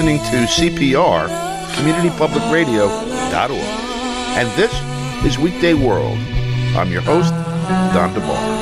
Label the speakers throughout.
Speaker 1: listening to CPR, CommunityPublicRadio.org. And this is Weekday World. I'm your host, Don DeBar.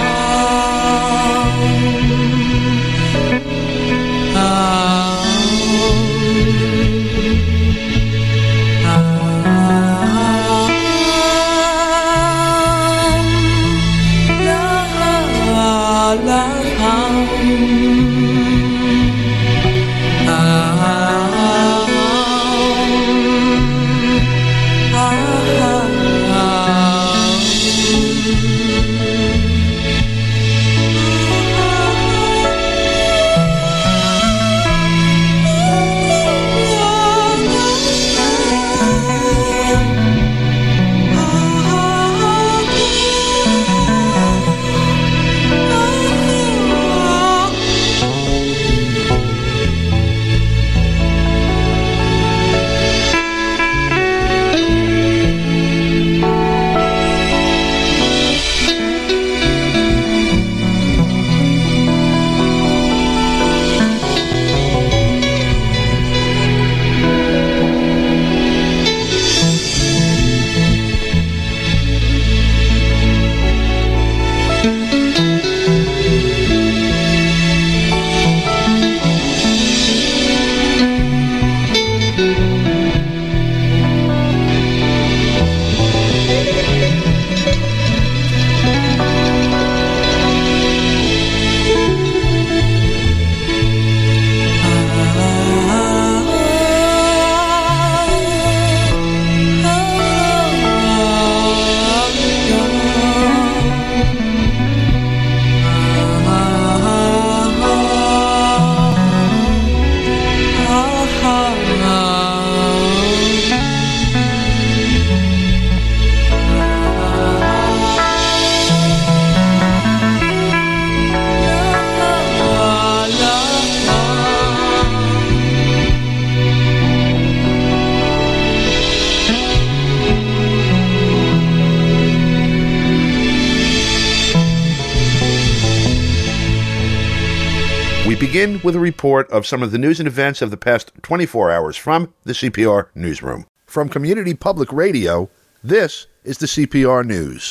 Speaker 1: We begin with a report of some of the news and events of the past 24 hours from the CPR Newsroom. From Community Public Radio, this is the CPR News.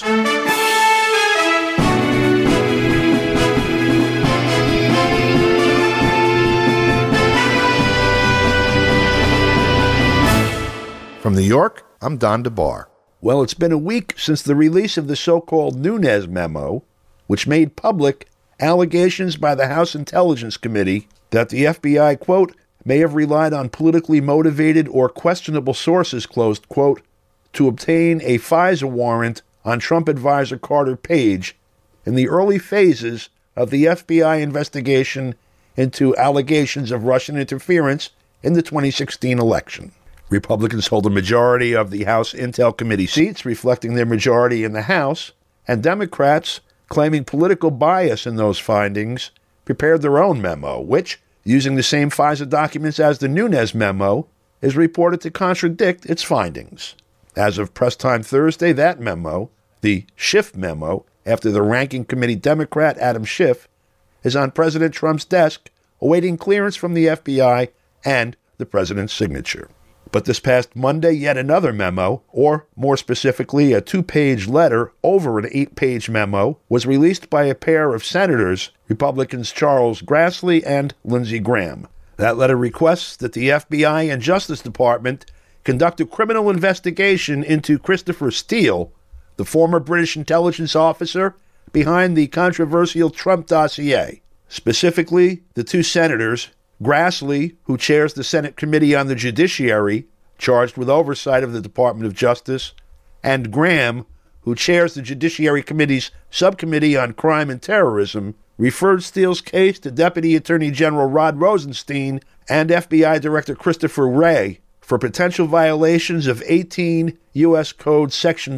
Speaker 1: From New York, I'm Don DeBar. Well, it's been a week since the release of the so-called Nunes memo, which made public allegations by the House Intelligence Committee that the FBI, quote, may have relied on politically motivated or questionable sources, closed quote, to obtain a FISA warrant on Trump advisor Carter Page in the early phases of the FBI investigation into allegations of Russian interference in the 2016 election. Republicans hold a majority of the House Intel Committee seats, reflecting their majority in the House, and Democrats, claiming political bias in those findings, prepared their own memo, which, using the same FISA documents as the Nunes memo, is reported to contradict its findings. As of press time Thursday, that memo, the Schiff memo, after the ranking committee Democrat Adam Schiff, is on President Trump's desk, awaiting clearance from the FBI and the president's signature. But this past Monday, yet another memo, or more specifically, a 2-page letter over an 8-page memo, was released by a pair of senators, Republicans Charles Grassley and Lindsey Graham. That letter requests that the FBI and Justice Department conduct a criminal investigation into Christopher Steele, the former British intelligence officer behind the controversial Trump dossier. Specifically, the two senators, Grassley, who chairs the Senate Committee on the Judiciary, charged with oversight of the Department of Justice, and Graham, who chairs the Judiciary Committee's Subcommittee on Crime and Terrorism, referred Steele's case to Deputy Attorney General Rod Rosenstein and FBI Director Christopher Wray for potential violations of 18 U.S. Code Section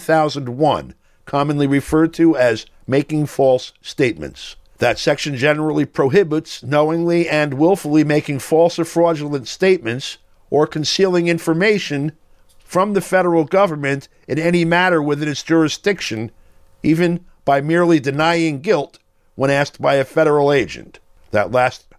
Speaker 1: 1001, commonly referred to as making false statements. That section generally prohibits knowingly and willfully making false or fraudulent statements or concealing information from the federal government in any matter within its jurisdiction, even by merely denying guilt when asked by a federal agent. That last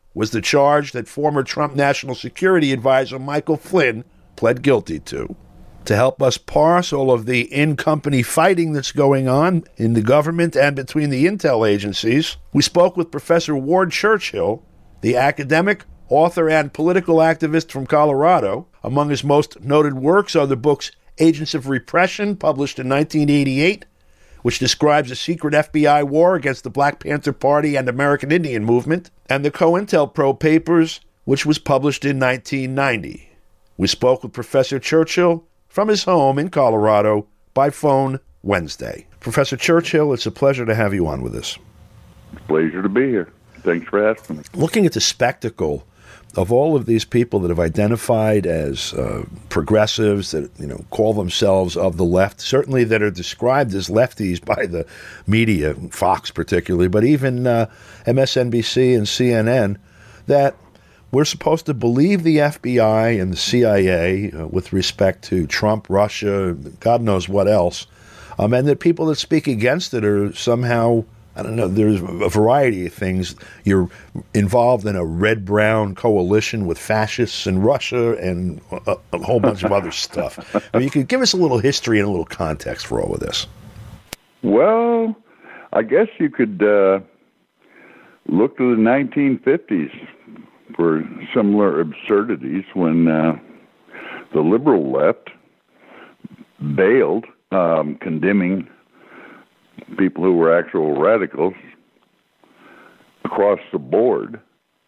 Speaker 1: was the charge that former Trump National Security Advisor Michael Flynn pled guilty to. To help us parse all of the in-company fighting that's going on in the government and between the intel agencies, we spoke with Professor Ward Churchill, the academic, author, and political activist from Colorado. Among his most noted works are the books Agents of Repression, published in 1988, which describes a secret FBI war against the Black Panther Party and American Indian movement, and the COINTELPRO Papers, which was published in 1990. We spoke with Professor Churchill from his home in Colorado by phone Wednesday. Professor Churchill, it's a pleasure to have you on with us.
Speaker 2: Pleasure to be here. Thanks for asking me.
Speaker 1: Looking at the spectacle of all of these people that have identified as progressives, that call themselves of the left, certainly that are described as lefties by the media, Fox particularly, but even MSNBC and CNN, that we're supposed to believe the FBI and the CIA with respect to Trump, Russia, God knows what else, and that people that speak against it are somehow, I don't know, there's a variety of things. You're involved in a red-brown coalition with fascists in Russia and a whole bunch of other stuff. I mean, you could give us a little history and a little context for all of this.
Speaker 2: Well, I guess you could look to the 1950s for similar absurdities when the liberal left bailed, condemning people who were actual radicals across the board.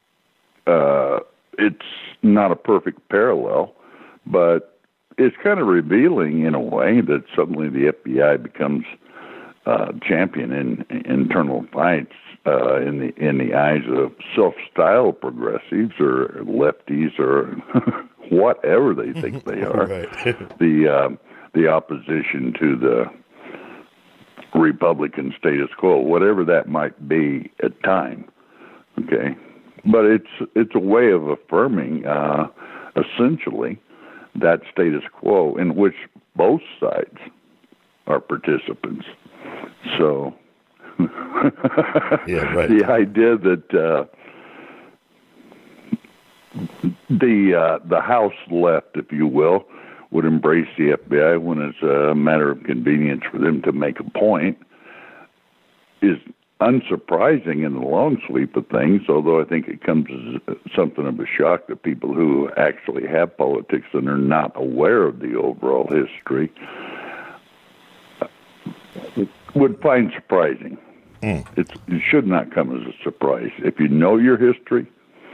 Speaker 2: It's not a perfect parallel, but it's kind of revealing in a way that suddenly the FBI becomes champion in internal fights in the eyes of self-styled progressives or lefties or whatever they think they are. Right. The opposition to the Republican status quo, whatever that might be at time. Okay, but it's a way of affirming essentially that status quo in which both sides are participants. So
Speaker 1: yeah, right.
Speaker 2: The idea that the House left, if you will, would embrace the FBI when it's a matter of convenience for them to make a point is unsurprising in the long sweep of things, although I think it comes as something of a shock to people who actually have politics and are not aware of the overall history, would find surprising. It should not come as a surprise. If you know your history,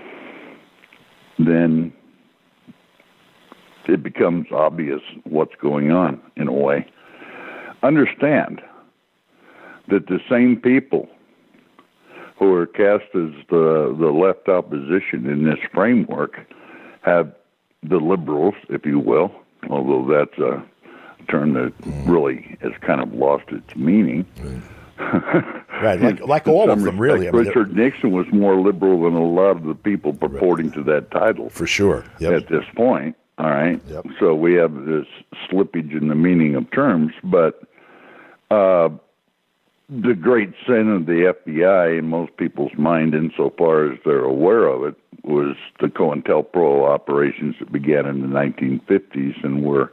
Speaker 2: then it becomes obvious what's going on in a way. Understand that the same people who are cast as the left opposition in this framework have the liberals, if you will, although that's a term that really has kind of lost its meaning.
Speaker 1: Right, like all of them, really.
Speaker 2: Richard Nixon was more liberal than a lot of the people purporting to that title.
Speaker 1: For sure. Yep.
Speaker 2: At this point, all right?
Speaker 1: Yep.
Speaker 2: So we have this slippage in the meaning of terms, but the great sin of the FBI in most people's mind, insofar as they're aware of it, was the COINTELPRO operations that began in the 1950s and were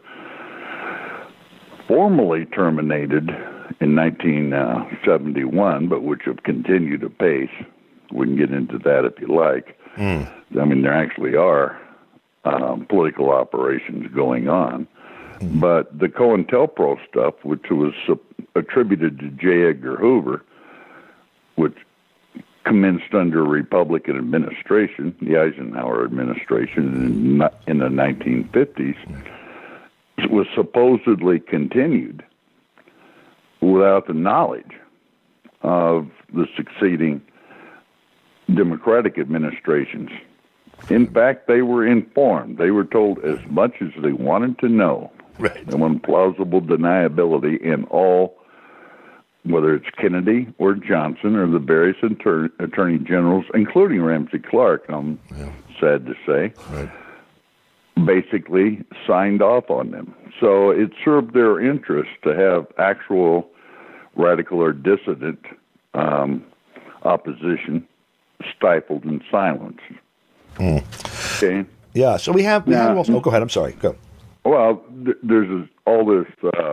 Speaker 2: formally terminated in 1971, but which have continued apace. We can get into that if you like. I mean, there actually are political operations going on. But the COINTELPRO stuff, which was attributed to J. Edgar Hoover, which commenced under Republican administration, the Eisenhower administration in the 1950s, was supposedly continued without the knowledge of the succeeding Democratic administrations. In fact, they were informed. They were told as much as they wanted to know.
Speaker 1: Right.
Speaker 2: And when plausible deniability in all, whether it's Kennedy or Johnson or the various attorney generals, including Ramsey Clark, I'm sad to say, basically signed off on them. So it served their interest to have actual radical or dissident opposition stifled and silenced. Okay.
Speaker 1: Yeah. So we have also. Oh, go ahead. I'm sorry. Go.
Speaker 2: Well, there's all this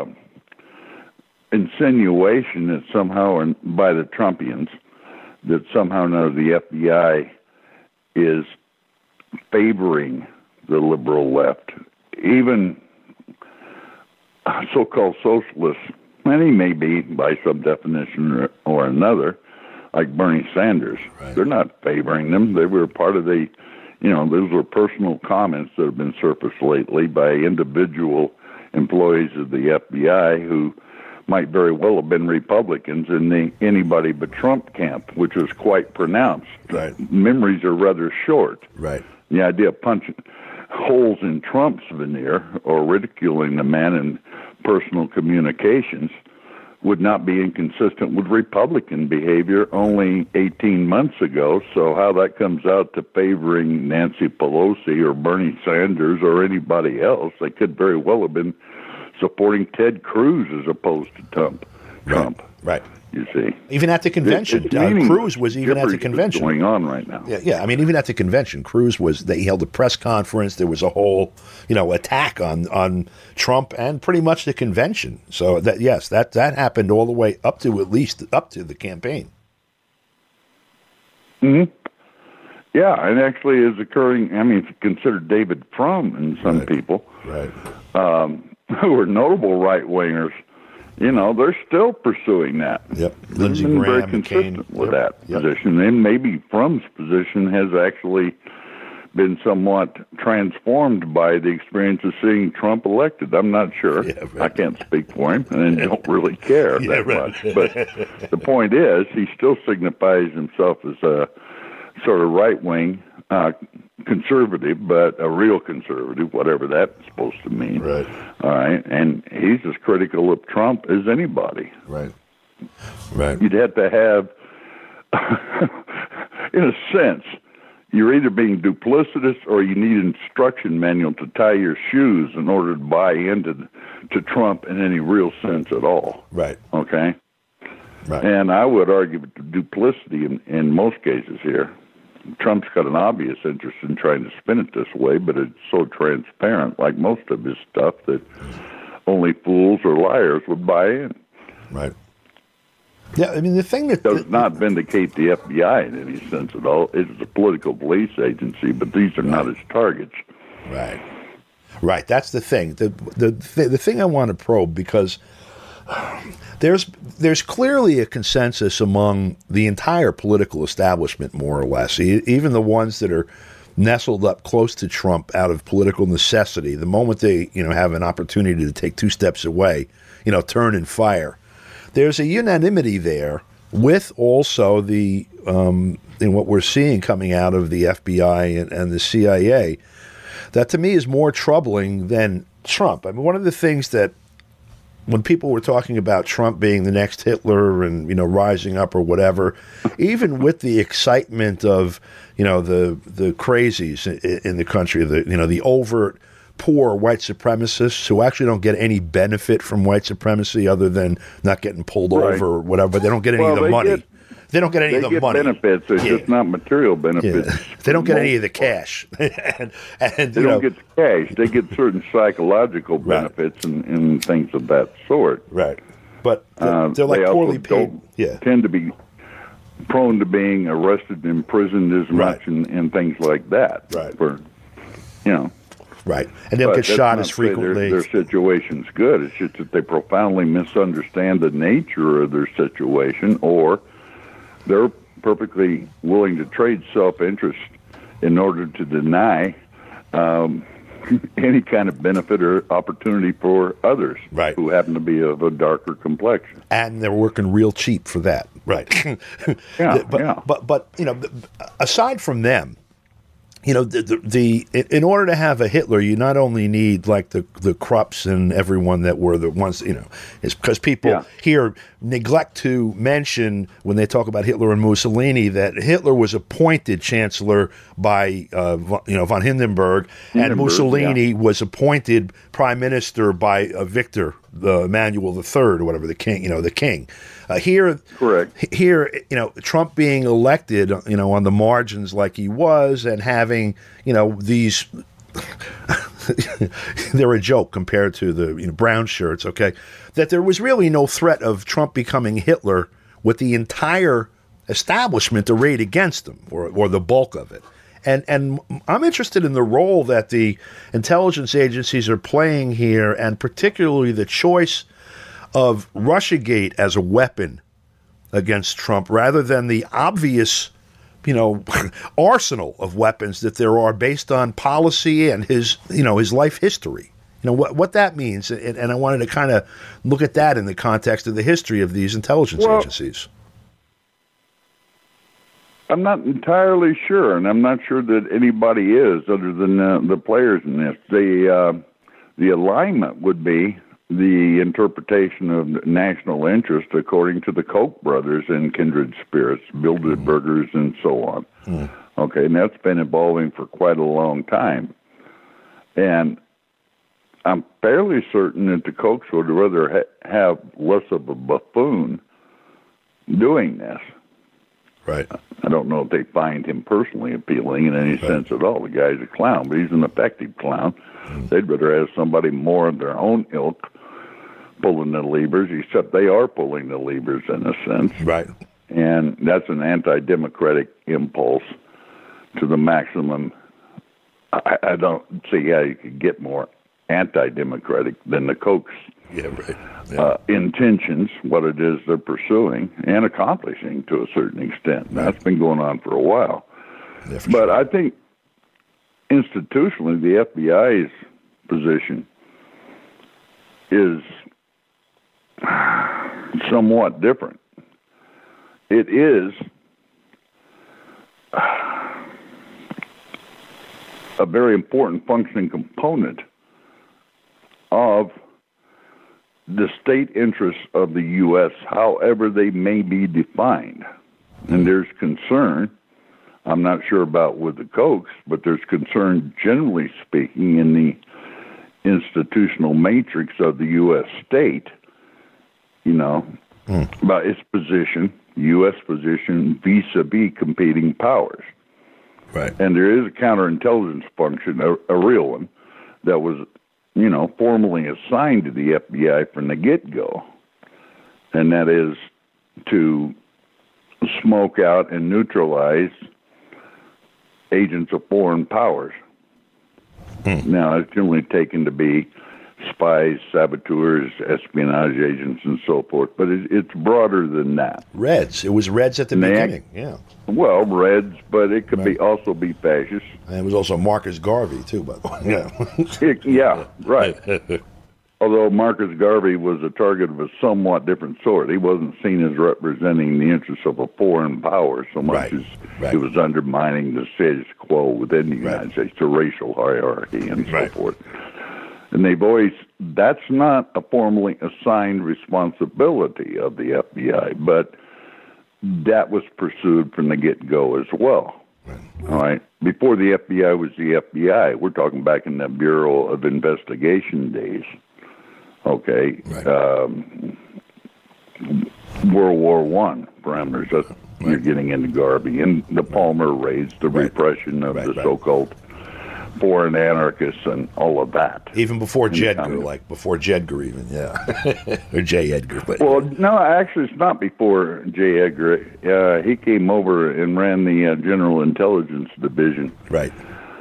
Speaker 2: insinuation that somehow, by the Trumpians, that somehow or another the FBI is favoring the liberal left, even so-called socialists, and he may be by some definition or another, like Bernie Sanders. Right. They're not favoring them. They were part of the, those were personal comments that have been surfaced lately by individual employees of the FBI who might very well have been Republicans in the anybody but Trump camp, which is quite pronounced.
Speaker 1: Right.
Speaker 2: Memories are rather short.
Speaker 1: Right.
Speaker 2: The idea of punching holes in Trump's veneer or ridiculing the man in personal communications would not be inconsistent with Republican behavior only 18 months ago. So how that comes out to favoring Nancy Pelosi or Bernie Sanders or anybody else, they could very well have been supporting Ted Cruz as opposed to Trump.
Speaker 1: Right.
Speaker 2: You see,
Speaker 1: even at the convention, Cruz was even at the convention.
Speaker 2: Going on right now.
Speaker 1: Yeah. I mean, even at the convention, Cruz was. He held a press conference. There was a whole, attack on Trump and pretty much the convention. So that happened all the way up to at least up to the campaign.
Speaker 2: Hmm. Yeah, and actually is occurring. I mean, if you consider David Frum and some people,
Speaker 1: right,
Speaker 2: who are notable right wingers. They're still pursuing that.
Speaker 1: Yep.
Speaker 2: Lindsey Graham, very consistent with that position. And maybe Frum's position has actually been somewhat transformed by the experience of seeing Trump elected. I'm not sure.
Speaker 1: Yeah, right.
Speaker 2: I can't speak for him, and I don't really care that much. But the point is, he still signifies himself as a sort of right-wing conservative, but a real conservative, whatever that's supposed to mean.
Speaker 1: Right.
Speaker 2: All right. And he's as critical of Trump as anybody.
Speaker 1: Right. Right.
Speaker 2: You'd have to have, in a sense, you're either being duplicitous or you need an instruction manual to tie your shoes in order to buy into to Trump in any real sense at all.
Speaker 1: Right.
Speaker 2: Okay?
Speaker 1: Right.
Speaker 2: And I would argue duplicity in most cases here. Trump's got an obvious interest in trying to spin it this way, but it's so transparent, like most of his stuff, that only fools or liars would buy in.
Speaker 1: Right. Yeah, I mean, the thing that
Speaker 2: does not vindicate the FBI in any sense at all. It's a political police agency, but these are not its targets.
Speaker 1: Right. Right. That's the thing. The thing I want to probe, because there's clearly a consensus among the entire political establishment, more or less, even the ones that are nestled up close to Trump out of political necessity. The moment they have an opportunity to take two steps away, turn and fire. There's a unanimity there with also the in what we're seeing coming out of the FBI and the CIA, that to me is more troubling than Trump. I mean, one of the things that when people were talking about Trump being the next Hitler and, rising up or whatever, even with the excitement of, the crazies in the country, the overt poor white supremacists who actually don't get any benefit from white supremacy other than not getting pulled over or whatever, but they don't get any of the money. They don't get any of the money.
Speaker 2: They get benefits. It's just not material benefits.
Speaker 1: Yeah. They don't get any of the cash. and
Speaker 2: they don't get cash. They get certain psychological benefits and things of that sort.
Speaker 1: Right. But they're like poorly paid.
Speaker 2: Tend to be prone to being arrested and imprisoned as much and things like that.
Speaker 1: Right. Right. And they'll get shot as frequently.
Speaker 2: Their situation's good. It's just that they profoundly misunderstand the nature of their situation, or they're perfectly willing to trade self-interest in order to deny any kind of benefit or opportunity for others who happen to be of a darker complexion.
Speaker 1: And they're working real cheap for that. Right. But aside from them, in order to have a Hitler, you not only need like the Krupps and everyone that were the ones, it's because people here neglect to mention when they talk about Hitler and Mussolini that Hitler was appointed chancellor by von Hindenburg, and Mussolini was appointed prime minister by Victor the Emmanuel III or whatever, the king. The king. Here,
Speaker 2: correct.
Speaker 1: Here, Trump being elected, on the margins like he was, and having, these. They're a joke compared to the brown shirts. Okay, that there was really no threat of Trump becoming Hitler with the entire establishment arrayed against him, or the bulk of it. And I'm interested in the role that the intelligence agencies are playing here, and particularly the choice of Russiagate as a weapon against Trump rather than the obvious, arsenal of weapons that there are based on policy and his life history. What that means. And I wanted to kind of look at that in the context of the history of these intelligence agencies.
Speaker 2: I'm not entirely sure, and I'm not sure that anybody is other than the players in this. The alignment would be the interpretation of national interest according to the Koch brothers and kindred spirits, Bilderbergers and so on. Okay, and that's been evolving for quite a long time. And I'm fairly certain that the Kochs would rather have less of a buffoon doing this.
Speaker 1: Right.
Speaker 2: I don't know if they find him personally appealing in any sense at all. The guy's a clown, but he's an effective clown. They'd rather have somebody more of their own ilk pulling the levers, except they are pulling the levers in a sense.
Speaker 1: Right.
Speaker 2: And that's an anti-democratic impulse to the maximum. I don't see how you could get more anti-democratic than the Kochs.
Speaker 1: Yeah, right. Yeah.
Speaker 2: Intentions, what it is they're pursuing and accomplishing to a certain extent. Right. That's been going on for a while.
Speaker 1: Yeah,
Speaker 2: but sure. I think institutionally the FBI's position is somewhat different. It is a very important functioning component of the state interests of the U.S., however they may be defined. And there's concern, I'm not sure about with the Kochs, but there's concern, generally speaking, in the institutional matrix of the U.S. state, about its position, U.S. position, vis-a-vis competing powers.
Speaker 1: Right.
Speaker 2: And there is a counterintelligence function, a real one, that was formally assigned to the FBI from the get-go, and that is to smoke out and neutralize agents of foreign powers. Now, it's generally taken to be spies, saboteurs, espionage agents, and so forth, but it's broader than that.
Speaker 1: Reds. It was Reds at the beginning, yeah.
Speaker 2: Well, Reds, but it could also be fascists.
Speaker 1: And it was also Marcus Garvey, too, by the way.
Speaker 2: Yeah, right. Although Marcus Garvey was a target of a somewhat different sort. He wasn't seen as representing the interests of a foreign power so much as he was undermining the status quo within the United States, the racial hierarchy and so forth. And that's not a formally assigned responsibility of the FBI, but that was pursued from the get-go as well. All right. Before the FBI was the FBI, we're talking back in the Bureau of Investigation days. Okay. World War I parameters. That's, you're getting into Garvey and the Palmer raids, the repression of the so-called foreign anarchists and all of that.
Speaker 1: Even before Jedgar, before Jedgar even, or J. Edgar. But,
Speaker 2: well, no, actually it's not before J. Edgar. He came over and ran the General Intelligence Division.
Speaker 1: Right.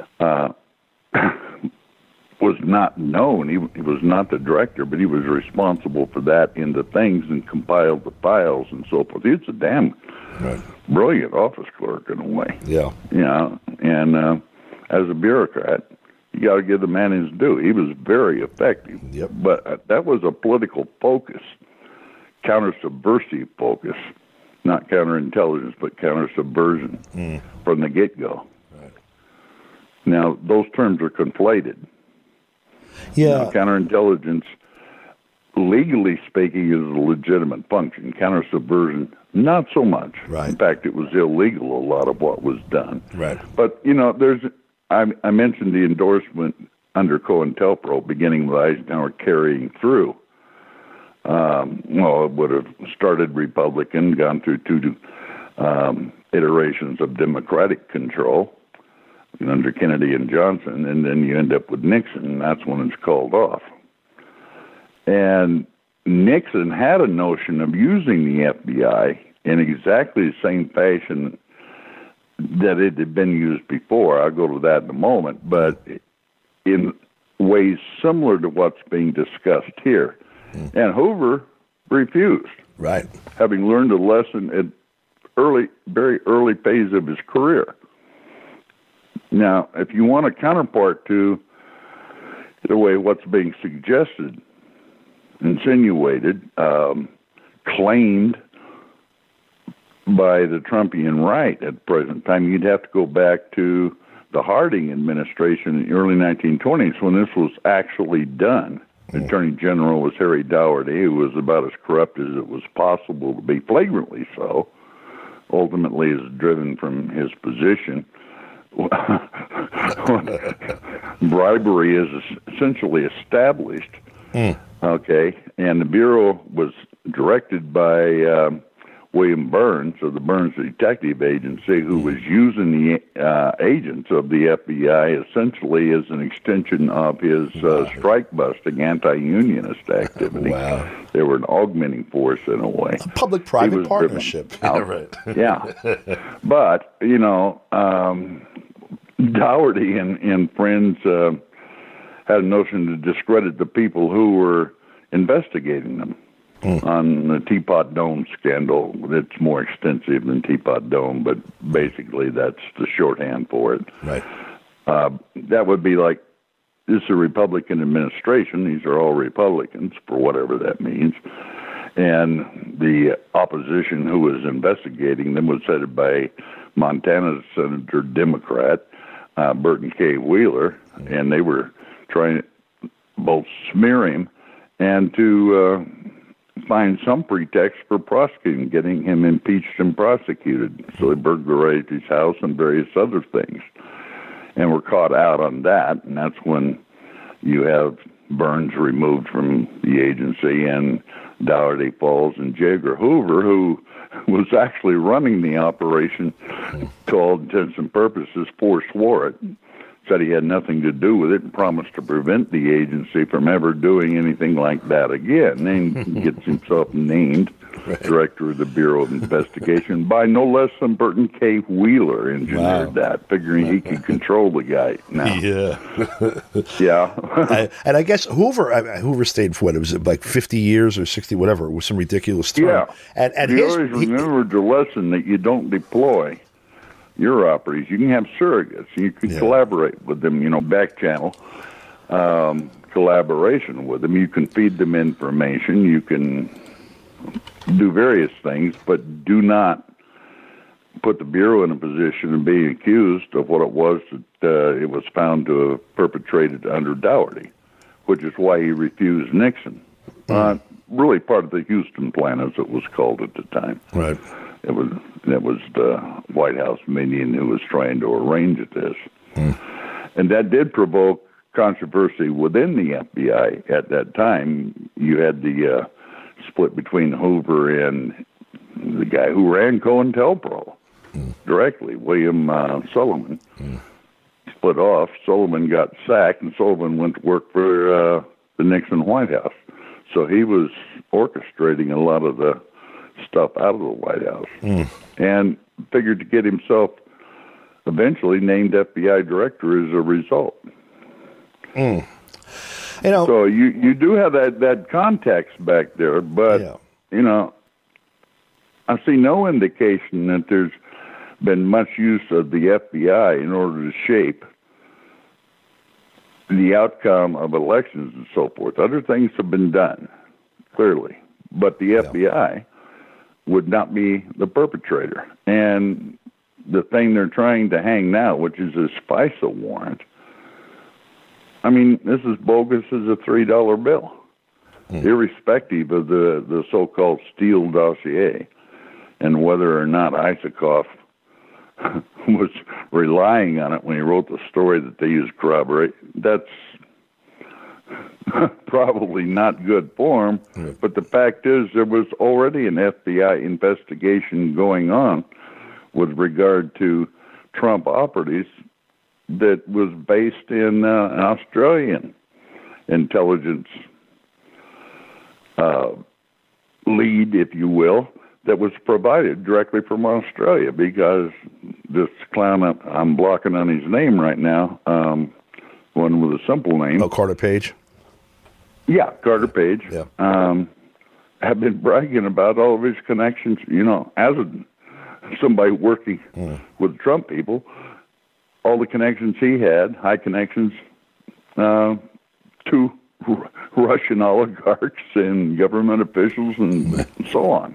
Speaker 2: Was not known. He was not the director, but he was responsible for that in the things and compiled the files and so forth. He's a damn brilliant office clerk in a way.
Speaker 1: Yeah.
Speaker 2: And as a bureaucrat, you got to give the man his due. He was very effective.
Speaker 1: Yep.
Speaker 2: But that was a political focus, counter-subversive focus, not counterintelligence, but counter-subversion from the get-go.
Speaker 1: Right.
Speaker 2: Now, those terms are conflated.
Speaker 1: Yeah.
Speaker 2: Counterintelligence, legally speaking, is a legitimate function. Counter-subversion, not so much.
Speaker 1: Right.
Speaker 2: In fact, it was illegal, a lot of what was done.
Speaker 1: Right.
Speaker 2: But, I mentioned the endorsement under COINTELPRO, beginning with Eisenhower carrying through. it would have started Republican, gone through two iterations of Democratic control under Kennedy and Johnson, and then you end up with Nixon, and that's when it's called off. And Nixon had a notion of using the FBI in exactly the same fashion that it had been used before. I'll go to that in a moment, but in ways similar to what's being discussed here. And Hoover refused.
Speaker 1: Right.
Speaker 2: Having learned a lesson at very early phase of his career. Now, if you want a counterpart to the way what's being suggested, insinuated, claimed by the Trumpian right at the present time, you'd have to go back to the Harding administration in the early 1920s when this was actually done. The Attorney General was Harry Dougherty, who was about as corrupt as it was possible to be, flagrantly so. Ultimately is driven from his position. Bribery is essentially established. Okay, and the Bureau was directed by William Burns of the Burns Detective Agency, who was using the agents of the FBI essentially as an extension of his strike-busting, anti-unionist activity.
Speaker 1: Wow.
Speaker 2: They were an augmenting force in a way.
Speaker 1: A public-private partnership.
Speaker 2: Yeah, right. Yeah. But, Dougherty and friends had a notion to discredit the people who were investigating them. On the Teapot Dome scandal. It's more extensive than Teapot Dome, but basically that's the shorthand for it.
Speaker 1: Right.
Speaker 2: That would be like, this is a Republican administration. These are all Republicans, for whatever that means. And the opposition who was investigating them was headed by Montana Senator Democrat Burton K. Wheeler, and they were trying to both smear him and to find some pretext for prosecuting, getting him impeached and prosecuted. So they burglarized his house and various other things, and were caught out on that. And that's when you have Burns removed from the agency and Dougherty falls, and J. Edgar Hoover, who was actually running the operation, to all intents and purposes, forswore it, said he had nothing to do with it, and promised to prevent the agency from ever doing anything like that again. And gets himself named director of the Bureau of Investigation by no less than Burton K. Wheeler engineered that, figuring he could control the guy now. Yeah.
Speaker 1: And I guess Hoover stayed for what? It was like 50 years or 60, whatever. It was some ridiculous term.
Speaker 2: Yeah.
Speaker 1: And
Speaker 2: he always remembered the lesson that you don't deploy your operatives. You can have surrogates. You can collaborate with them, back channel collaboration with them. You can feed them information. You can do various things, but do not put the Bureau in a position of being accused of what it was that it was found to have perpetrated under Dougherty, which is why he refused Nixon. Really part of the Houston Plan, as it was called at the time.
Speaker 1: Right.
Speaker 2: It was the White House minion who was trying to arrange this. And that did provoke controversy within the FBI at that time. You had the split between Hoover and the guy who ran COINTELPRO directly, William Sullivan. Split off. Sullivan got sacked, and Sullivan went to work for the Nixon White House. So he was orchestrating a lot of the stuff out of the White House, and figured to get himself eventually named FBI director as a result. So you do have that context back there, but I see no indication that there's been much use of the FBI in order to shape the outcome of elections and so forth. Other things have been done, clearly, but the FBI would not be the perpetrator. And the thing they're trying to hang now, which is this FISA warrant, I mean, this is bogus as a $3 bill, irrespective of the so-called Steele dossier and whether or not Isikoff was relying on it when he wrote the story that they used to corroborate. That's probably not good form. But the fact is, there was already an FBI investigation going on with regard to Trump operatives that was based in an Australian intelligence lead, if you will, that was provided directly from Australia, because this clown, I'm blocking on his name right now, one with a simple name.
Speaker 1: Oh, Carter Page?
Speaker 2: Yeah, Carter Page.
Speaker 1: Yeah.
Speaker 2: Have been bragging about all of his connections, as somebody working with Trump people, all the connections he had, high connections to Russian oligarchs and government officials and so on.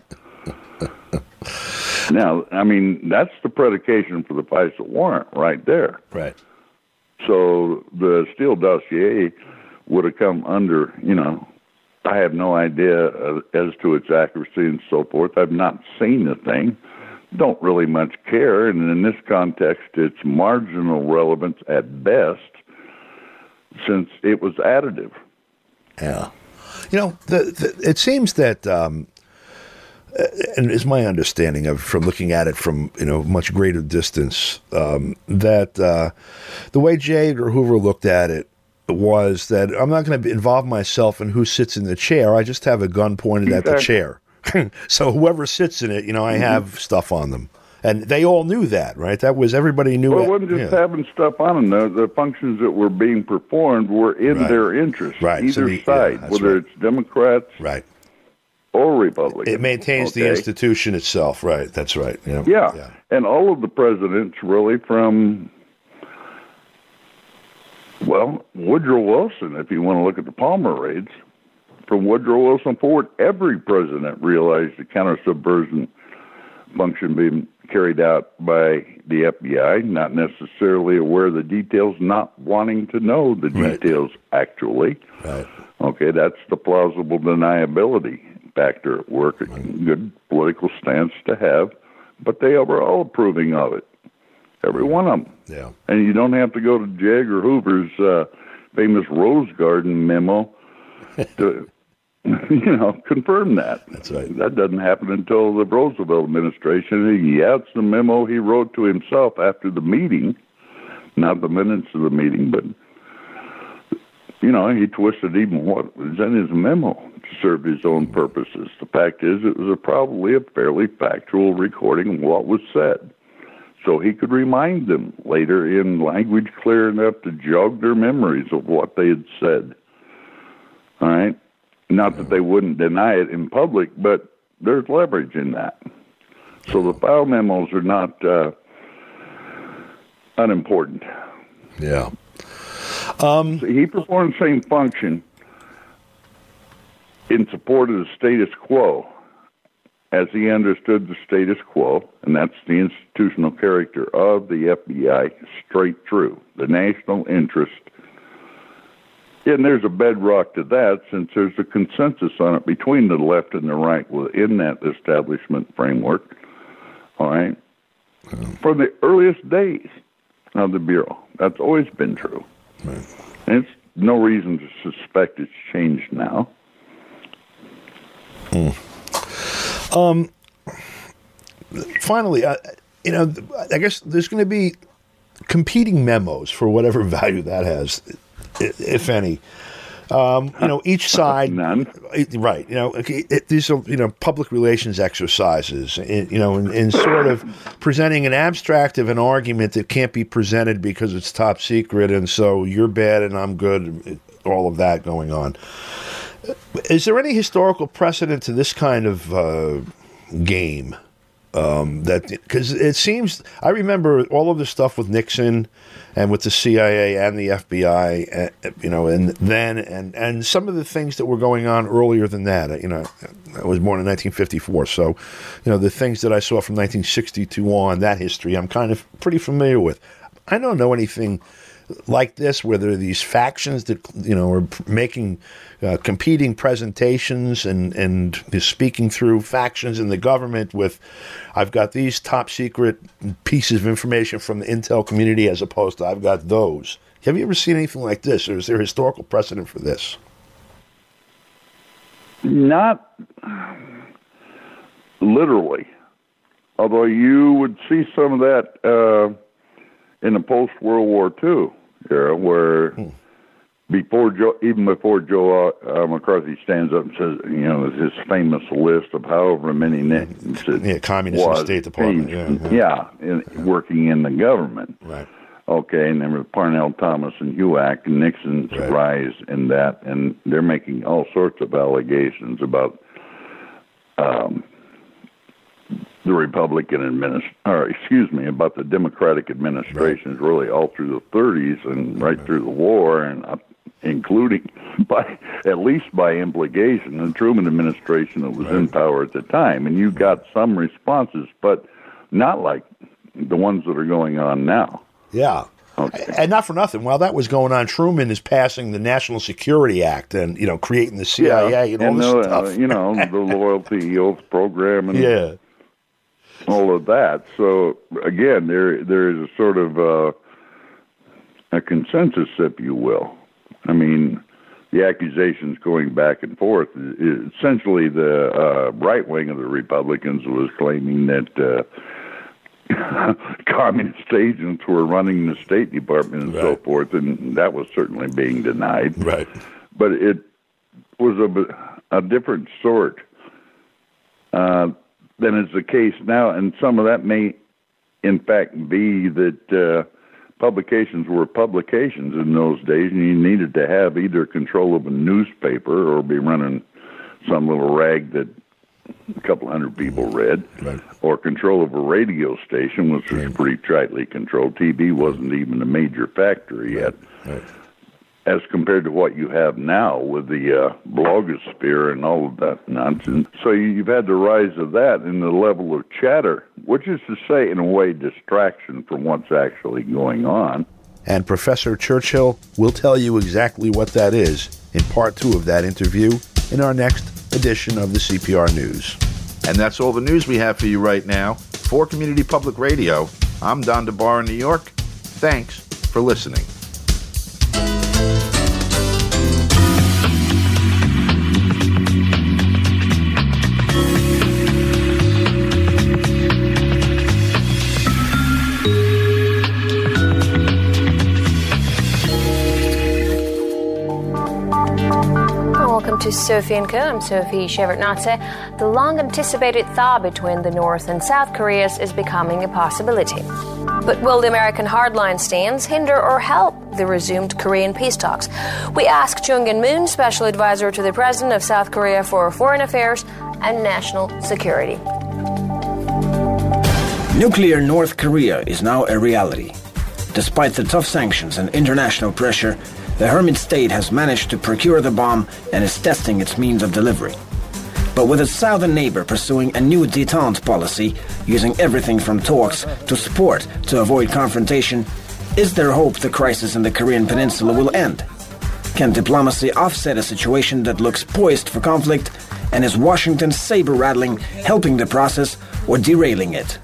Speaker 2: Now, I mean, that's the predication for the FISA warrant right there.
Speaker 1: Right.
Speaker 2: So the Steele dossier would have come under, I have no idea as to its accuracy and so forth. I've not seen the thing. Don't really much care. And in this context, it's marginal relevance at best, since it was additive.
Speaker 1: Yeah. It seems that, and it's my understanding of from looking at it from, much greater distance, that the way J. Edgar Hoover looked at it was that I'm not going to involve myself in who sits in the chair. I just have a gun pointed at the chair. So whoever sits in it, I have stuff on them. And they all knew that, right? That was, everybody knew it.
Speaker 2: Well, it wasn't just having stuff on them. The functions that were being performed were in their interest, either side, whether it's Democrats or Republicans.
Speaker 1: It maintains the institution itself, right? That's right.
Speaker 2: Yeah. And all of the presidents, really, from, Woodrow Wilson, if you want to look at the Palmer raids, from Woodrow Wilson forward, every president realized the counter-subversion function being carried out by the FBI, not necessarily aware of the details, not wanting to know the details actually.
Speaker 1: Right.
Speaker 2: Okay, that's the plausible deniability factor at work. A good political stance to have, but they were all approving of it. Every one of them.
Speaker 1: Yeah.
Speaker 2: And you don't have to go to J. Edgar Hoover's famous Rose Garden memo to confirm that.
Speaker 1: That's right.
Speaker 2: That doesn't happen until the Roosevelt administration. Yeah, it's the memo he wrote to himself after the meeting, not the minutes of the meeting, but, he twisted even what was in his memo to serve his own purposes. The fact is, it was probably a fairly factual recording of what was said. So he could remind them later in language clear enough to jog their memories of what they had said. All right? Not that they wouldn't deny it in public, but there's leverage in that. So the file memos are not unimportant.
Speaker 1: Yeah.
Speaker 2: So he performed the same function in support of the status quo as he understood the status quo, and that's the institutional character of the FBI straight through, the national interest. And there's a bedrock to that, since there's a consensus on it between the left and the right within that establishment framework, all right, from the earliest days of the Bureau. That's always been true. Right. And it's no reason to suspect it's changed now.
Speaker 1: Finally, I guess there's going to be competing memos for whatever value that has, if any. Each side,
Speaker 2: none.
Speaker 1: Right. These are public relations exercises. In sort of presenting an abstract of an argument that can't be presented because it's top secret, and so you're bad and I'm good. All of that going on. Is there any historical precedent to this kind of game? Because it seems, I remember all of the stuff with Nixon and with the CIA and the FBI, and some of the things that were going on earlier than that. I was born in 1954, so the things that I saw from 1962 on, that history, I'm kind of pretty familiar with. I don't know anything like this, where there are these factions that are making competing presentations and speaking through factions in the government with, I've got these top secret pieces of information from the intel community as opposed to I've got those Have you ever seen anything like this, or is there historical precedent for this?
Speaker 2: Not literally, although you would see some of that in the post-World War II era, where before Joe McCarthy stands up and says, his famous list of however many names
Speaker 1: communist
Speaker 2: was
Speaker 1: State Department,
Speaker 2: working in the government.
Speaker 1: Right.
Speaker 2: Okay, and there was Parnell Thomas and HUAC and Nixon's rise in that, and they're making all sorts of allegations about the Republican about the Democratic administrations, really all through the 30s and right through the war, and including at least by implication the Truman administration that was in power at the time. And you got some responses, but not like the ones that are going on now.
Speaker 1: Yeah. Okay. And not for nothing, while that was going on, Truman is passing the National Security Act and, creating the CIA and all this stuff.
Speaker 2: The Loyalty Oath Program and all of that. So, again, there is a sort of a consensus, if you will. I mean, the accusations going back and forth, essentially the right wing of the Republicans was claiming that communist agents were running the State Department and so forth, and that was certainly being denied.
Speaker 1: Right.
Speaker 2: But it was a different sort than is the case now, and some of that may, in fact, be that publications were publications in those days, and you needed to have either control of a newspaper or be running some little rag that a couple hundred people read, or control of a radio station, which was pretty tightly controlled. TV wasn't even a major factor yet, as compared to what you have now with the blogosphere and all of that nonsense. So you've had the rise of that and the level of chatter, which is to say, in a way, distraction from what's actually going on.
Speaker 1: And Professor Churchill will tell you exactly what that is in part 2 of that interview in our next edition of the CPR News. And that's all the news we have for you right now. For Community Public Radio, I'm Don DeBar in New York. Thanks for listening.
Speaker 3: To Sophie & Co. I'm Sophie Shevardnadze. The long-anticipated thaw between the North and South Koreas is becoming a possibility. But will the American hardline stance hinder or help the resumed Korean peace talks? We asked Chung In-moon, Special Advisor to the President of South Korea for Foreign Affairs and National Security.
Speaker 4: Nuclear North Korea is now a reality. Despite the tough sanctions and international pressure, the hermit state has managed to procure the bomb and is testing its means of delivery. But with its southern neighbor pursuing a new détente policy, using everything from talks to support to avoid confrontation, is there hope the crisis in the Korean peninsula will end? Can diplomacy offset a situation that looks poised for conflict, and is Washington's saber-rattling helping the process or derailing it?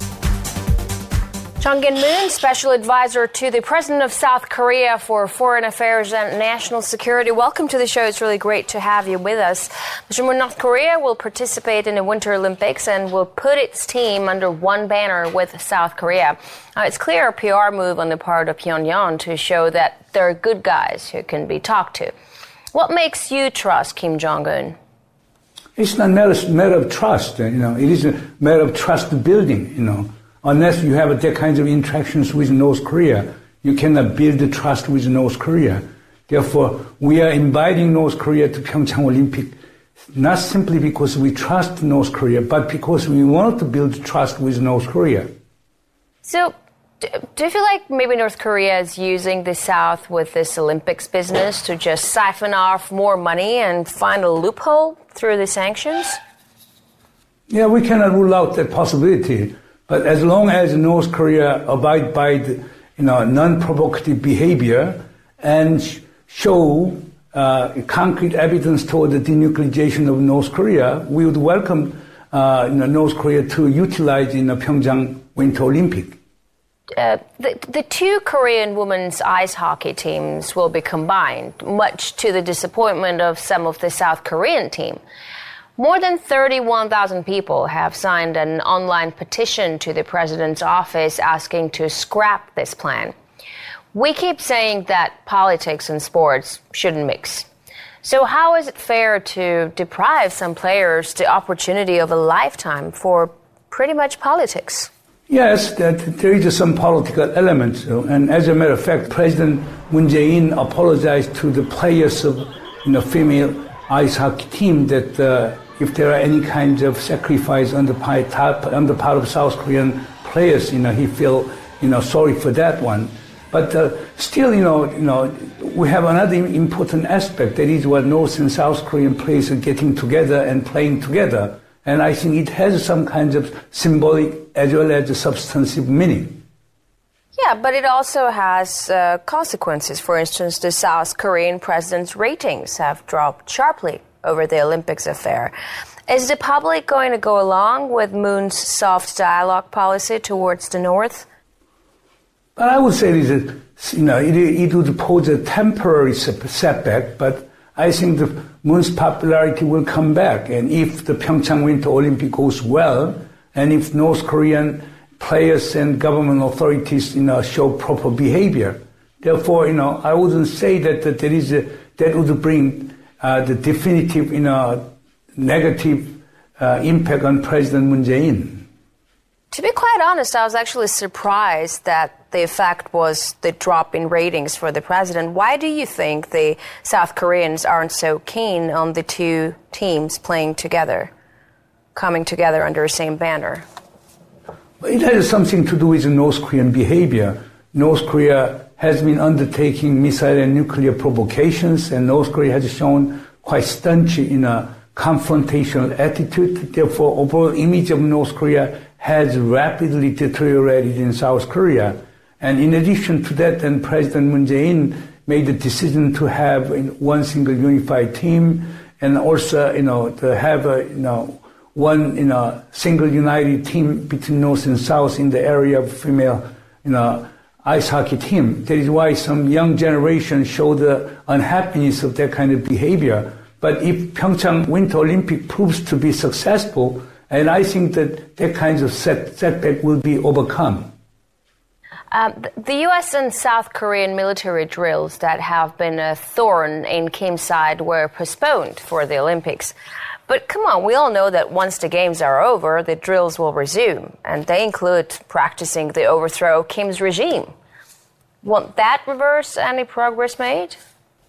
Speaker 3: Chung In-moon, Special Advisor to the President of South Korea for Foreign Affairs and National Security. Welcome to the show. It's really great to have you with us. Mr. Moon, North Korea will participate in the Winter Olympics and will put its team under one banner with South Korea. It's clear a PR move on the part of Pyongyang to show that there are good guys who can be talked to. What makes you trust Kim Jong-un?
Speaker 5: It's not a matter of trust, It is a matter of trust building, Unless you have that kinds of interactions with North Korea, you cannot build the trust with North Korea. Therefore, we are inviting North Korea to Pyeongchang Olympic, not simply because we trust North Korea, but because we want to build trust with North Korea.
Speaker 3: So, do you feel like maybe North Korea is using the South with this Olympics business to just siphon off more money and find a loophole through the sanctions?
Speaker 5: Yeah, we cannot rule out that possibility. But as long as North Korea abide by the, non-provocative behavior and show concrete evidence toward the denuclearization of North Korea, we would welcome North Korea to utilize Pyeongchang Winter Olympic.
Speaker 3: The two Korean women's ice hockey teams will be combined, much to the disappointment of some of the South Korean team. More than 31,000 people have signed an online petition to the president's office asking to scrap this plan. We keep saying that politics and sports shouldn't mix. So how is it fair to deprive some players the opportunity of a lifetime for pretty much politics?
Speaker 5: Yes, that there is some political elements. And as a matter of fact, President Moon Jae-in apologized to the players of female ice hockey team that if there are any kinds of sacrifice on the part of South Korean players, he feel sorry for that one. But still, we have another important aspect. That is what North and South Korean players are getting together and playing together. And I think it has some kinds of symbolic as well as a substantive meaning.
Speaker 3: Yeah, but it also has consequences. For instance, the South Korean president's ratings have dropped sharply over the Olympics affair. Is the public going to go along with Moon's soft dialogue policy towards the North?
Speaker 5: But I would say it would pose a temporary setback, but I think the Moon's popularity will come back. And if the Pyeongchang Winter Olympic goes well, and if North Korean players and government authorities, show proper behavior, therefore, I wouldn't say that that would bring the definitive, negative impact on President Moon Jae-in.
Speaker 3: To be quite honest, I was actually surprised that the effect was the drop in ratings for the president. Why do you think the South Koreans aren't so keen on the two teams playing together, coming together under the same banner?
Speaker 5: It has something to do with North Korean behavior. North Korea has been undertaking missile and nuclear provocations, and North Korea has shown quite staunchy in a confrontational attitude. Therefore, overall image of North Korea has rapidly deteriorated in South Korea. And in addition to that, then President Moon Jae-in made the decision to have one single unified team, and also, to have one, single united team between North and South in the area of female, ice hockey team. That is why some young generation show the unhappiness of that kind of behavior. But if Pyeongchang Winter Olympic proves to be successful, and I think that kinds of setback will be overcome.
Speaker 3: The U.S. and South Korean military drills that have been a thorn in Kim's side were postponed for the Olympics. But come on, we all know that once the games are over, the drills will resume, and they include practicing the overthrow of Kim's regime. Won't that reverse any progress made?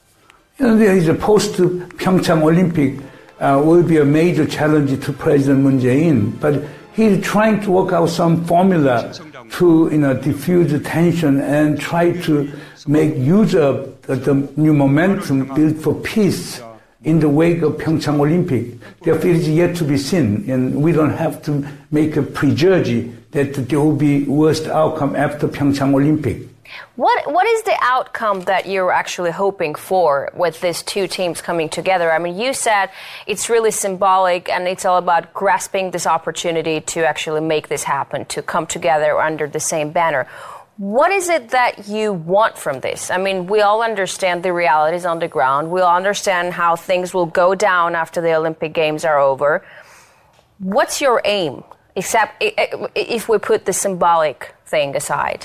Speaker 5: There is a post-Pyeongchang Olympic will be a major challenge to President Moon Jae-in, but he's trying to work out some formula to diffuse the tension and try to make use of the new momentum built for peace in the wake of Pyeongchang Olympic. Therefore, it is yet to be seen, and we don't have to make a prejudge that there will be worst outcome after Pyeongchang Olympic.
Speaker 3: What is the outcome that you're actually hoping for with these two teams coming together? I mean, you said it's really symbolic and it's all about grasping this opportunity to actually make this happen, to come together under the same banner. What is it that you want from this? I mean, we all understand the realities on the ground. We all understand how things will go down after the Olympic Games are over. What's your aim, except if we put the symbolic thing aside?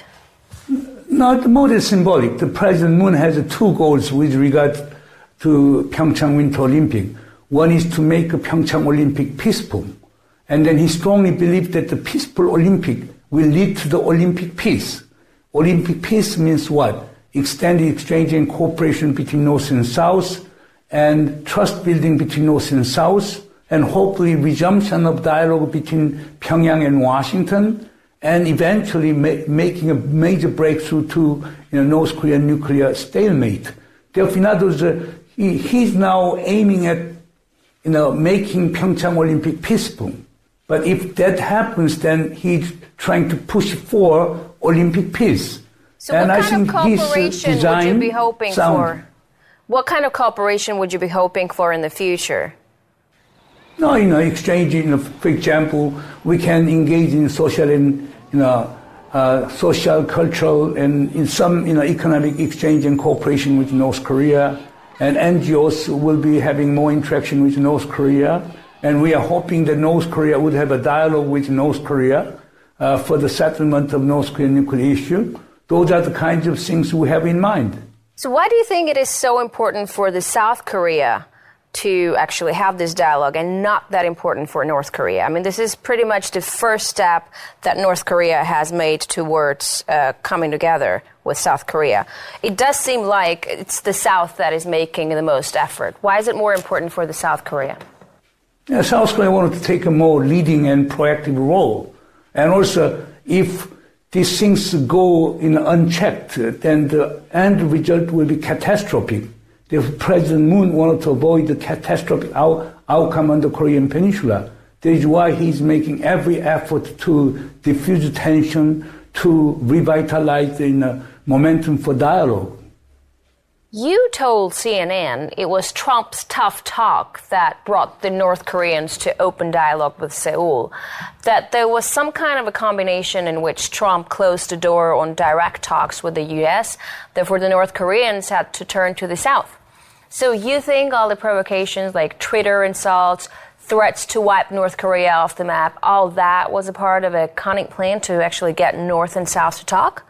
Speaker 5: Not more than symbolic. The President Moon has two goals with regard to Pyeongchang Winter Olympic. One is to make Pyeongchang Olympic peaceful. And then he strongly believes that the peaceful Olympic will lead to the Olympic peace. Olympic peace means what? Extended exchange and cooperation between North and South, and trust building between North and South, and hopefully resumption of dialogue between Pyongyang and Washington, and eventually making a major breakthrough to North Korean nuclear stalemate. Therefore, in other words, he's now aiming at making Pyeongchang Olympic peaceful. But if that happens, then he's trying to push for Olympic peace.
Speaker 3: So and what kind of cooperation would you be hoping for? What kind of cooperation would you be hoping for in the future?
Speaker 5: No, exchanging, for example, we can engage in social and, social, cultural, and in some economic exchange and cooperation with North Korea. And NGOs will be having more interaction with North Korea. And we are hoping that North Korea would have a dialogue with North Korea for the settlement of North Korean nuclear issue. Those are the kinds of things we have in mind.
Speaker 3: So why do you think it is so important for the South Korea to actually have this dialogue and not that important for North Korea? I mean, this is pretty much the first step that North Korea has made towards coming together with South Korea. It does seem like it's the South that is making the most effort. Why is it more important for the South Korea?
Speaker 5: Yeah, South Korea wanted to take a more leading and proactive role. And also, if these things go unchecked, then the end result will be catastrophic. If President Moon wanted to avoid the catastrophic outcome on the Korean Peninsula, that is why he's making every effort to diffuse tension, to revitalize the momentum for dialogue.
Speaker 3: You told CNN it was Trump's tough talk that brought the North Koreans to open dialogue with Seoul, that there was some kind of a combination in which Trump closed the door on direct talks with the U.S., therefore the North Koreans had to turn to the South. So you think all the provocations like Twitter insults, threats to wipe North Korea off the map, all that was a part of a cunning plan to actually get North and South to talk?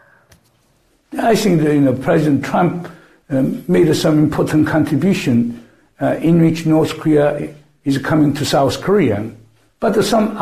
Speaker 5: I think that President Trump made some important contribution in which North Korea is coming to South Korea. But there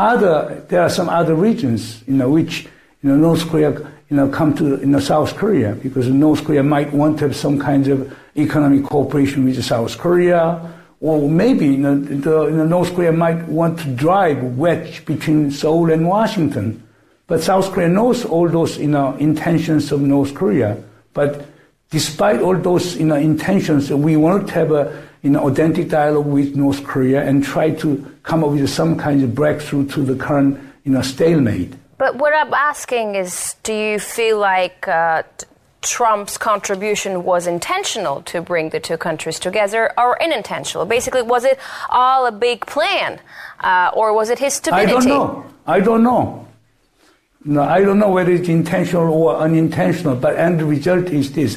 Speaker 5: are some other regions which North Korea come to South Korea, because North Korea might want to have some kinds of economic cooperation with South Korea, or maybe North Korea might want to drive wedge between Seoul and Washington. But South Korea knows all those intentions of North Korea. But despite all those intentions, we want to have a authentic dialogue with North Korea and try to come up with some kind of breakthrough to the current stalemate.
Speaker 3: But what I'm asking is, do you feel like Trump's contribution was intentional to bring the two countries together, or unintentional? Basically, was it all a big plan, or was it his stupidity?
Speaker 5: I don't know. No, I don't know whether it's intentional or unintentional, but end result is this.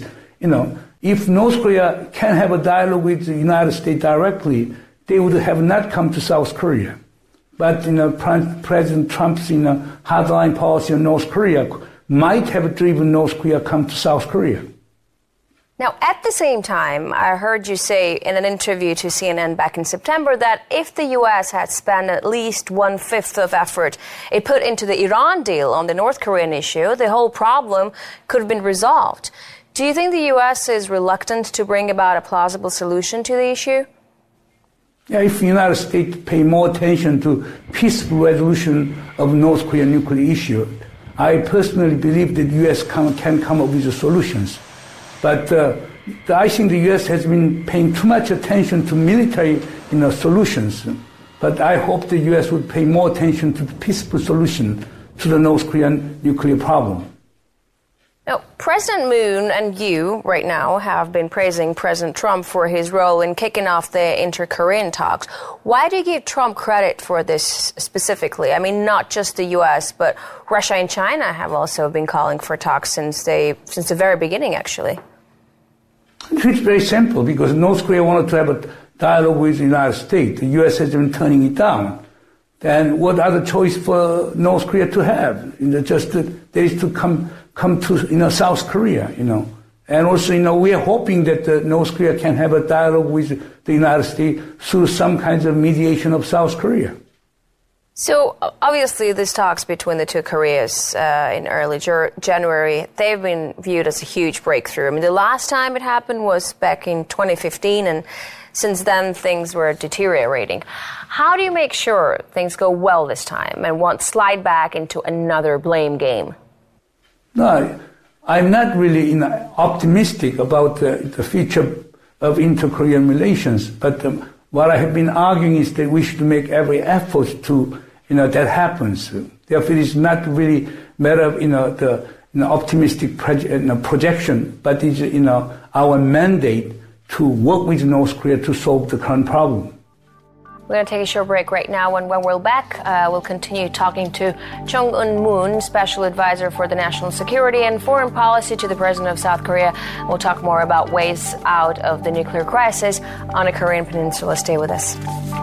Speaker 5: If North Korea can have a dialogue with the United States directly, they would have not come to South Korea. But President Trump's hardline policy on North Korea might have driven North Korea come to South Korea.
Speaker 3: Now, at the same time, I heard you say in an interview to CNN back in September that if the U.S. had spent at least 1/5 of effort it put into the Iran deal on the North Korean issue, the whole problem could have been resolved. Do you think the U.S. is reluctant to bring about a plausible solution to the issue?
Speaker 5: Yeah, if the United States pay more attention to peaceful resolution of North Korean nuclear issue, I personally believe that the U.S. can come up with the solutions. But I think the U.S. has been paying too much attention to military solutions. But I hope the U.S. would pay more attention to the peaceful solution to the North Korean nuclear problem.
Speaker 3: Now, President Moon and you right now have been praising President Trump for his role in kicking off the inter-Korean talks. Why do you give Trump credit for this specifically? I mean, not just the U.S., but Russia and China have also been calling for talks since the very beginning, actually.
Speaker 5: It's very simple, because North Korea wanted to have a dialogue with the United States. The U.S. has been turning it down. Then what other choice for North Korea to have? There is to come to South Korea, And also, we are hoping that North Korea can have a dialogue with the United States through some kinds of mediation of South Korea.
Speaker 3: So, obviously, these talks between the two Koreas in early January, they've been viewed as a huge breakthrough. I mean, the last time it happened was back in 2015, and since then, things were deteriorating. How do you make sure things go well this time and won't slide back into another blame game?
Speaker 5: No, I'm not really optimistic about the future of inter-Korean relations. But what I have been arguing is that we should make every effort to, that happens. Therefore, it is not really a matter of, the optimistic projection, but it's, our mandate to work with North Korea to solve the current problem.
Speaker 3: We're going to take a short break right now, and when we're back, we'll continue talking to Chung Eun-moon, Special Advisor for the National Security and Foreign Policy to the President of South Korea. We'll talk more about ways out of the nuclear crisis on the Korean Peninsula. Stay with us.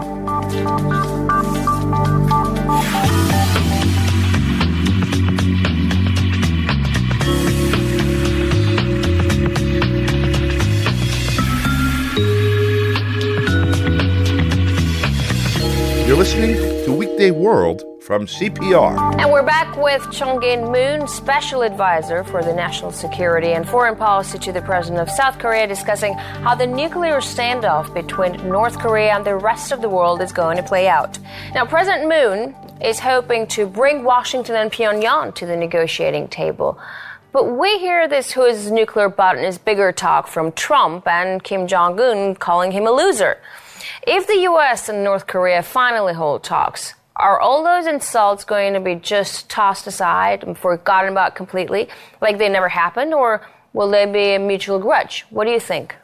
Speaker 1: You're listening to Weekday World from CPR.
Speaker 3: And we're back with Chung Eun-moon, Special Advisor for the National Security and Foreign Policy to the President of South Korea, discussing how the nuclear standoff between North Korea and the rest of the world is going to play out. Now, President Moon is hoping to bring Washington and Pyongyang to the negotiating table. But we hear this whose nuclear button is bigger talk from Trump and Kim Jong-un calling him a loser. If the U.S. and North Korea finally hold talks, are all those insults going to be just tossed aside and forgotten about completely, like they never happened, or will there be a mutual grudge? What do you think?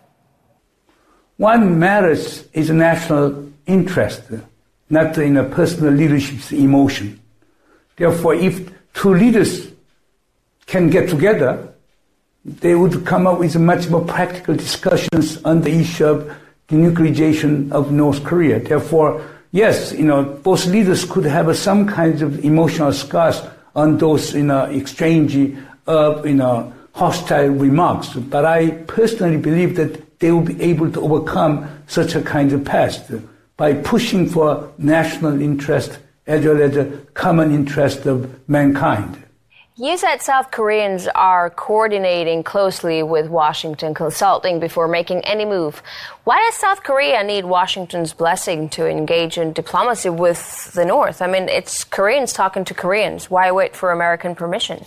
Speaker 5: What matters is national interest, not in a personal leadership's emotion. Therefore, if two leaders can get together, they would come up with much more practical discussions on the issue of denuclearization of North Korea. Therefore, yes, both leaders could have some kinds of emotional scars on those, exchange of, hostile remarks. But I personally believe that they will be able to overcome such a kind of past by pushing for national interest as well as a common interest of mankind.
Speaker 3: You said South Koreans are coordinating closely with Washington, consulting before making any move. Why does South Korea need Washington's blessing to engage in diplomacy with the North? I mean, it's Koreans talking to Koreans. Why wait for American permission?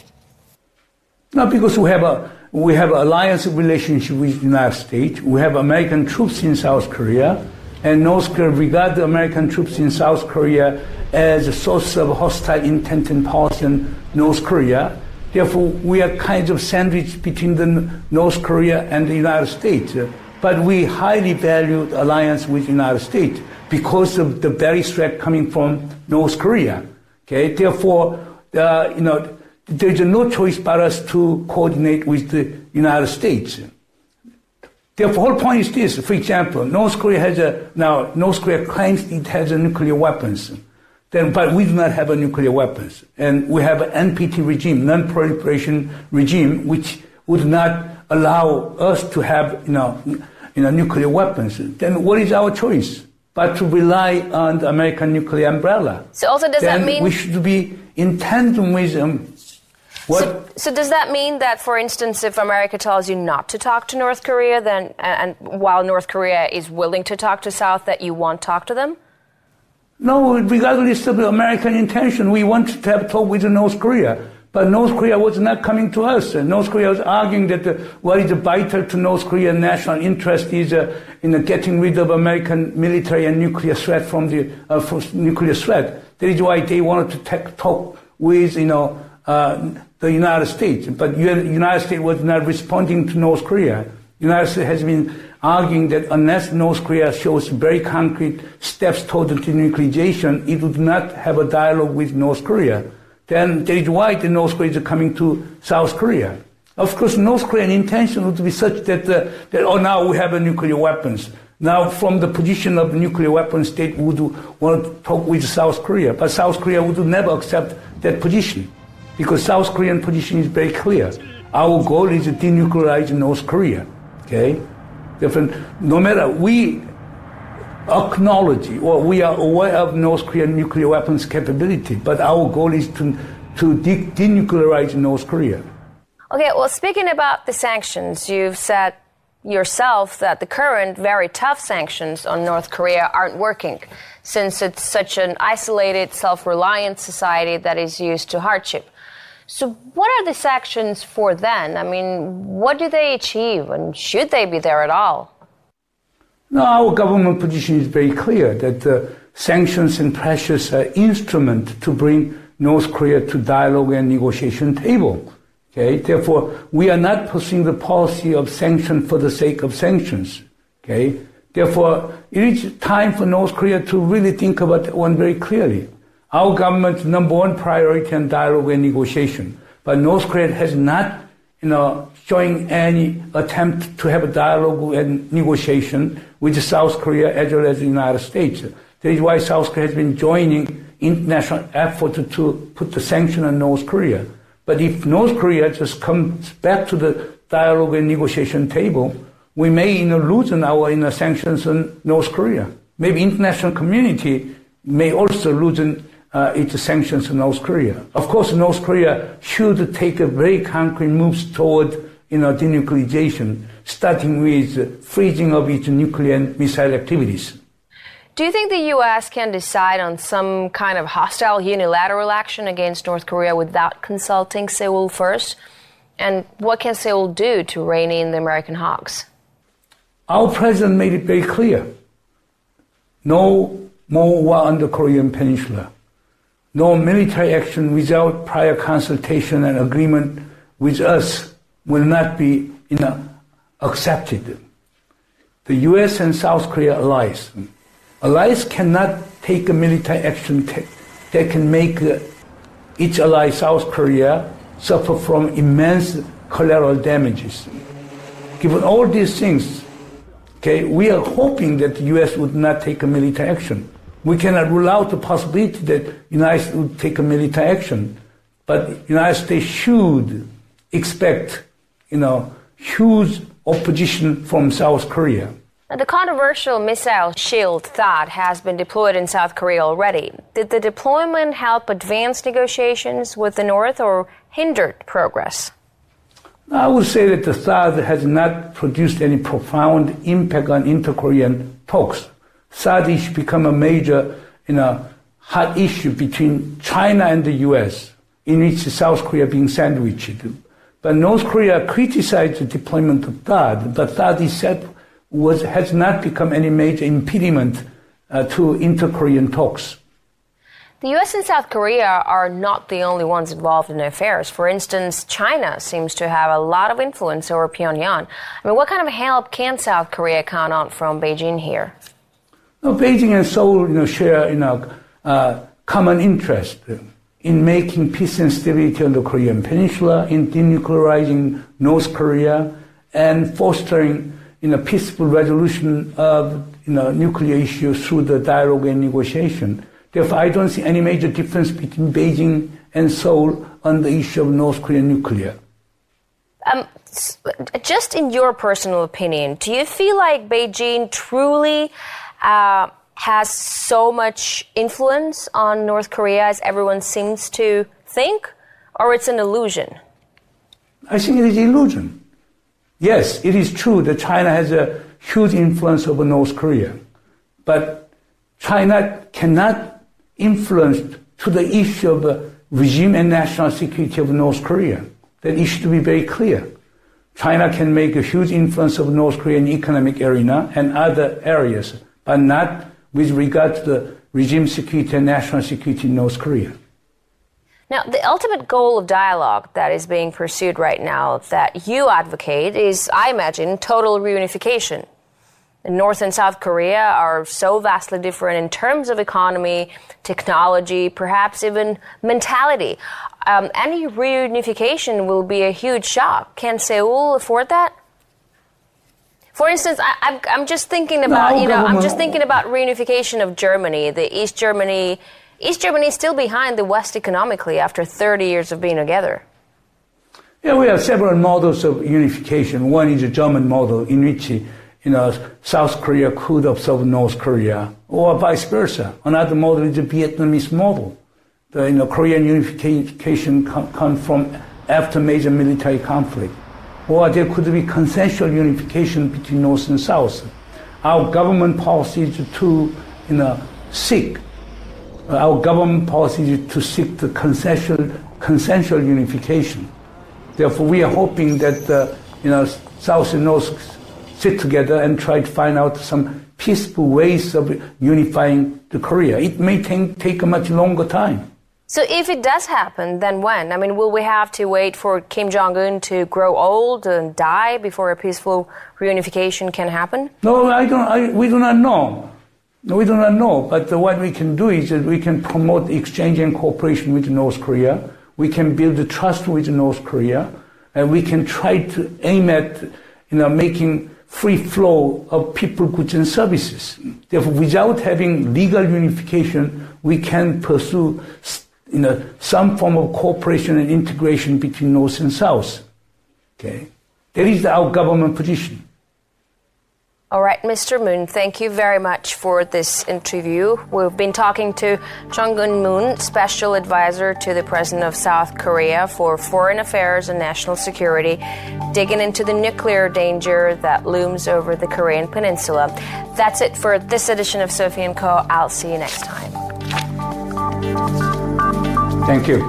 Speaker 5: No, because we have an alliance relationship with the United States. We have American troops in South Korea, and North Korea regard the American troops in South Korea as a source of hostile intent and policy in North Korea. Therefore, we are kind of sandwiched between the North Korea and the United States. But we highly value the alliance with the United States because of the very threat coming from North Korea. Okay, therefore, there's no choice but us to coordinate with the United States. Therefore, the whole point is this. For example, North Korea claims it has nuclear weapons. But we do not have nuclear weapons. And we have an NPT regime, non-proliferation regime, which would not allow us to have, nuclear weapons. Then what is our choice? But to rely on the American nuclear umbrella.
Speaker 3: So also does that mean
Speaker 5: we should be in tandem with what?
Speaker 3: So does that mean that, for instance, if America tells you not to talk to North Korea, then and while North Korea is willing to talk to South, that you won't talk to them?
Speaker 5: No, regardless of the American intention, we want to have talk with North Korea. But North Korea was not coming to us. North Korea was arguing that what is vital to North Korean national interest is getting rid of American military and nuclear threat from the nuclear threat. That is why they wanted to talk with the United States. But the United States was not responding to North Korea. The United States has been arguing that unless North Korea shows very concrete steps toward denuclearization, it would not have a dialogue with North Korea. Then that is why the North Korea is coming to South Korea. Of course, North Korean intention would be such that now we have nuclear weapons. Now, from the position of nuclear weapon state, would want to talk with South Korea. But South Korea would never accept that position because South Korean position is very clear. Our goal is to denuclearize North Korea. Okay? No matter we acknowledge or we are aware of North Korean nuclear weapons capability, but our goal is to denuclearize North Korea.
Speaker 3: Okay, well, speaking about the sanctions, you've said yourself that the current very tough sanctions on North Korea aren't working since it's such an isolated, self-reliant society that is used to hardship. So what are the sanctions for then? I mean, what do they achieve, and should they be there at all?
Speaker 5: No, our government position is very clear that sanctions and pressures are instrument to bring North Korea to dialogue and negotiation table. Okay, therefore, we are not pursuing the policy of sanction for the sake of sanctions. Okay, therefore, it is time for North Korea to really think about that one very clearly. Our government's number one priority on dialogue and negotiation, but North Korea has not, showing any attempt to have a dialogue and negotiation with South Korea as well as the United States. That is why South Korea has been joining international effort to put the sanction on North Korea. But if North Korea just comes back to the dialogue and negotiation table, we may loosen our sanctions on North Korea. Maybe international community may also loosen its sanctions on North Korea. Of course, North Korea should take a very concrete moves toward denuclearization, starting with freezing of its nuclear and missile activities.
Speaker 3: Do you think the U.S. can decide on some kind of hostile unilateral action against North Korea without consulting Seoul first? And what can Seoul do to rein in the American hawks?
Speaker 5: Our president made it very clear. No more war on the Korean Peninsula. No military action without prior consultation and agreement with us will not be accepted. The U.S. and South Korea allies cannot take a military action that can make each ally, South Korea, suffer from immense collateral damages. Given all these things, we are hoping that the U.S. would not take a military action. We cannot rule out the possibility that the United States would take a military action, but the United States should expect, huge opposition from South Korea.
Speaker 3: The controversial missile shield THAAD has been deployed in South Korea already. Did the deployment help advance negotiations with the North or hindered progress?
Speaker 5: I would say that the THAAD has not produced any profound impact on inter-Korean talks. THAAD has become a major, hot issue between China and the U.S., in which South Korea being sandwiched. But North Korea criticized the deployment of THAAD, but THAAD itself has not become any major impediment to inter-Korean talks.
Speaker 3: The U.S. and South Korea are not the only ones involved in the affairs. For instance, China seems to have a lot of influence over Pyongyang. What kind of help can South Korea count on from Beijing here?
Speaker 5: Beijing and Seoul, share, common interest in making peace and stability on the Korean Peninsula, in denuclearizing North Korea, and fostering, peaceful resolution of, nuclear issues through the dialogue and negotiation. Therefore, I don't see any major difference between Beijing and Seoul on the issue of North Korean nuclear.
Speaker 3: Just in your personal opinion, do you feel like Beijing truly has so much influence on North Korea as everyone seems to think, or it's an illusion?
Speaker 5: I think it is an illusion. Yes, it is true that China has a huge influence over North Korea, but China cannot influence to the issue of regime and national security of North Korea. That issue to be very clear. China can make a huge influence of North Korean economic arena and other areas, but not with regard to the regime security and national security in North Korea.
Speaker 3: Now, the ultimate goal of dialogue that is being pursued right now that you advocate is, I imagine, total reunification. North and South Korea are so vastly different in terms of economy, technology, perhaps even mentality. Any reunification will be a huge shock. Can Seoul afford that? For instance, I'm just thinking about, reunification of Germany. The East Germany is still behind the West economically after 30 years of being together.
Speaker 5: Yeah, we have several models of unification. One is a German model in which South Korea could absorb North Korea, or vice versa. Another model is the Vietnamese model. The Korean unification comes from after major military conflict. Or there could be consensual unification between North and South. Our government policy is to seek the consensual unification. Therefore, we are hoping that South and North sit together and try to find out some peaceful ways of unifying the Korea. It may take a much longer time.
Speaker 3: So if it does happen, then when? I mean, will we have to wait for Kim Jong-un to grow old and die before a peaceful reunification can happen?
Speaker 5: No, we do not know. We do not know. But what we can do is that we can promote exchange and cooperation with North Korea. We can build the trust with North Korea. And we can try to aim at, making free flow of people, goods, and services. Therefore, without having legal unification, we can pursue some form of cooperation and integration between North and South. Okay? That is our government position.
Speaker 3: All right, Mr. Moon, thank you very much for this interview. We've been talking to Chung-Eun Moon, Special Advisor to the President of South Korea for Foreign Affairs and National Security, digging into the nuclear danger that looms over the Korean Peninsula. That's it for this edition of Sophie & Co. I'll see you next time.
Speaker 5: Thank you.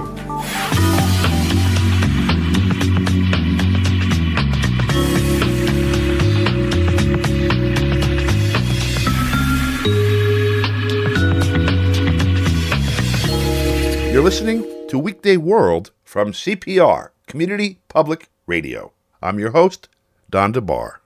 Speaker 1: You're listening to Weekday World from CPR, Community Public Radio. I'm your host, Don DeBar.